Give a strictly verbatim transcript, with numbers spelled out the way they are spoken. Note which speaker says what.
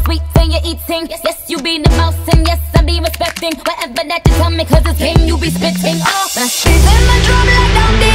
Speaker 1: sweet when you're eating. Yes, you be the mouse and yes, I be respecting whatever that you tell me, cause it's game you be spitting. Oh, my shit in my drum like down there.